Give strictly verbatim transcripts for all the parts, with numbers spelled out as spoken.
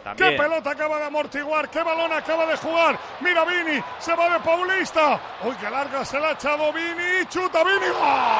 También. Qué pelota acaba de amortiguar, qué balón acaba de jugar. Mira Vini, se va de Paulista. Uy, qué larga se la ha echado Vini. Chuta Vini,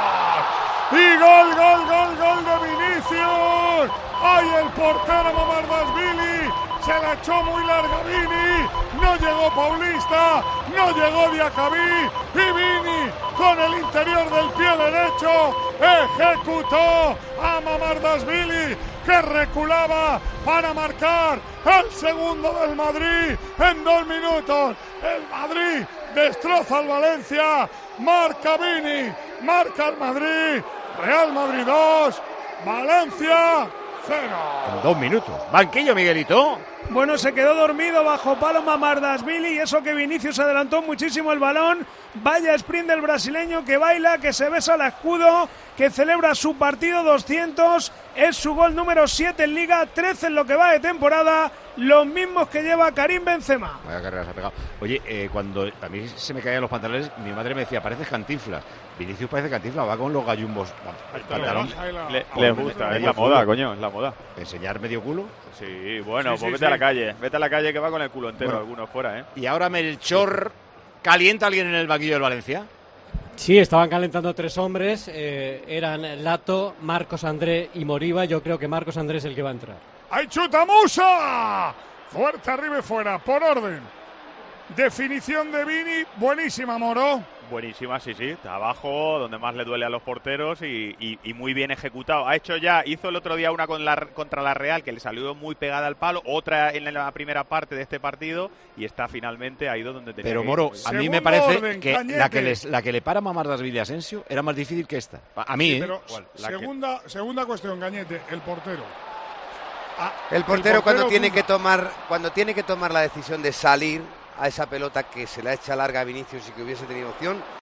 ¡gol! Y gol, gol, gol, gol de Vinicius. ¡Ay, el portero Mamardashvili! Se la echó muy larga Vini. No llegó Paulista, no llegó Diacabí. Y Vini, con el interior del pie derecho, ejecutó a Mamardashvili, que reculaba para marcar el segundo del Madrid en dos minutos. El Madrid destroza al Valencia, marca Vini, marca el Madrid. Real Madrid dos, Valencia cero. En dos minutos. Banquillo, Miguelito. Bueno, se quedó dormido bajo palo Mamardashvili y eso que Vinicius adelantó muchísimo el balón. Vaya sprint del brasileño que baila, que se besa el escudo, que celebra su partido doscientos. Es su gol número siete en Liga, trece en lo que va de temporada, los mismos que lleva Karim Benzema. Vaya carrera se ha pegado. Oye, eh, cuando a mí se me caían los pantalones, mi madre me decía, pareces Cantinflas. Vinicius parece Cantinflas, va con los gallumbos. Pantalón. Le, les gusta, es la moda, coño, es la moda. ¿Enseñar medio culo? Sí, bueno, sí, pues sí, vete sí. a la calle, vete a la calle que va con el culo entero, Bueno. algunos fuera, ¿eh? Y ahora Melchor, ¿calienta a alguien en el banquillo del Valencia? Sí, estaban calentando tres hombres, eh, eran Lato, Marcos André y Moriba. Yo creo que Marcos André es el que va a entrar. ¡Ay, chuta Musa! Fuerte arriba y fuera, por orden. Definición de Vini, buenísima, Moro. Buenísima, sí, sí, está abajo, donde más le duele a los porteros y, y, y muy bien ejecutado. Ha hecho ya, hizo el otro día una con la, contra la Real, que le salió muy pegada al palo, otra en la primera parte de este partido y está finalmente ahí donde tenía Pero que Moro, ir. a mí Segundo me parece orden, que Cañete. la que, les, la que le para Mamardashvili a Asensio era más difícil que esta. A mí, Sí, ¿eh? pero ¿Cuál? La que- segunda, segunda cuestión, Cañete, el portero. Ah, El portero cuando tiene duda. que tomar cuando tiene que tomar la decisión de salir a esa pelota que se la echa larga a Vinicius y que hubiese tenido opción,